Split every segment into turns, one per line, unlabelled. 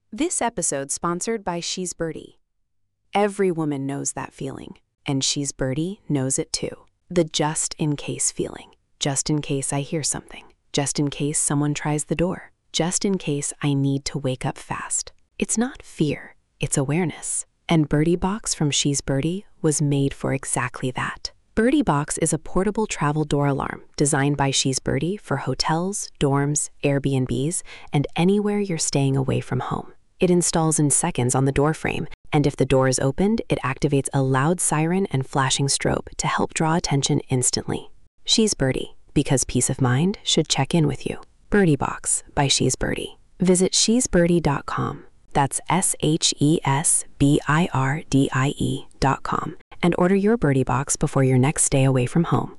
This episode sponsored by She's Birdie. Every woman knows that feeling, and She's Birdie knows it too. The just-in-case feeling. Just in case I hear something. Just in case someone tries the door. Just in case I need to wake up fast. It's not fear, it's awareness. And Birdie Box from She's Birdie was made for exactly that. Birdie Box is a portable travel door alarm designed by She's Birdie for hotels, dorms, Airbnbs, and anywhere you're staying away from home. It installs in seconds on the door frame, and if the door is opened, it activates a loud siren and flashing strobe to help draw attention instantly. She's Birdie, because peace of mind should check in with you. Birdie Box by She's Birdie. Visit shesbirdie.com. That's SHESBIRDIE.com. And order your Birdie Box before your next stay away from home.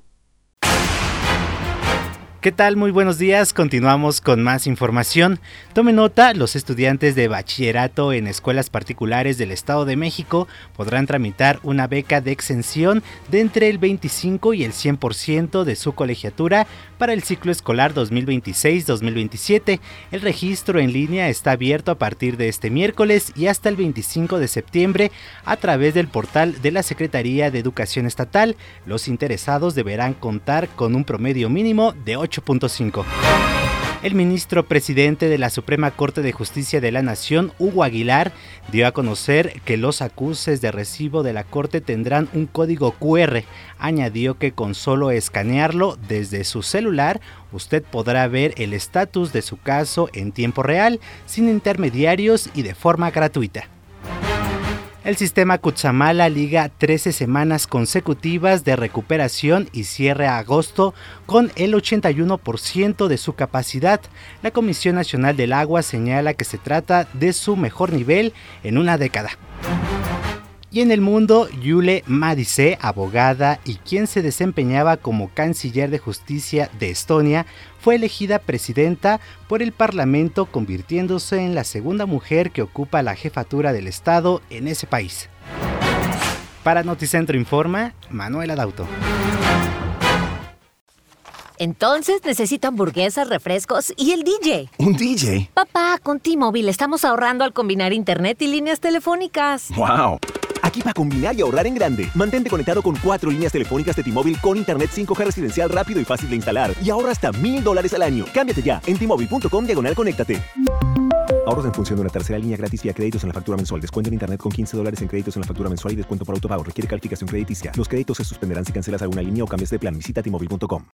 ¿Qué tal? Muy buenos días, continuamos con más información. Tome nota, los estudiantes de bachillerato en escuelas particulares del Estado de México podrán tramitar una beca de exención de entre el 25 y el 100% de su colegiatura para el ciclo escolar 2026-2027. El registro en línea está abierto a partir de este miércoles y hasta el 25 de septiembre a través del portal de la Secretaría de Educación Estatal. Los interesados deberán contar con un promedio mínimo de 8.5. El ministro presidente de la Suprema Corte de Justicia de la Nación, Hugo Aguilar, dio a conocer que los acuses de recibo de la Corte tendrán un código QR. Añadió que con solo escanearlo desde su celular, usted podrá ver el estatus de su caso en tiempo real, sin intermediarios y de forma gratuita. El sistema Cutzamala liga 13 semanas consecutivas de recuperación y cierre a agosto con el 81% de su capacidad. La Comisión Nacional del Agua señala que se trata de su mejor nivel en una década. Y en el mundo, Yule Madise, abogada y quien se desempeñaba como canciller de justicia de Estonia, fue elegida presidenta por el Parlamento, convirtiéndose en la segunda mujer que ocupa la jefatura del Estado en ese país. Para Noticentro Informa, Manuela Dauto.
Entonces necesito hamburguesas, refrescos y el DJ.
¿Un DJ?
Papá, con T-Mobile estamos ahorrando al combinar internet y líneas telefónicas.
¡Wow! Aquí para combinar y ahorrar en grande. Mantente conectado con 4 líneas telefónicas de T-Mobile con internet 5G residencial rápido y fácil de instalar. Y ahorra hasta $1,000 al año. Cámbiate ya en T-Mobile.com/conéctate. Ahorros en función de una tercera línea gratis vía créditos en la factura mensual. Descuento en internet con $15 en créditos en la factura mensual y descuento por autopago. Requiere calificación crediticia. Los créditos se suspenderán si cancelas alguna línea o cambias de plan. Visita T-Mobile.com.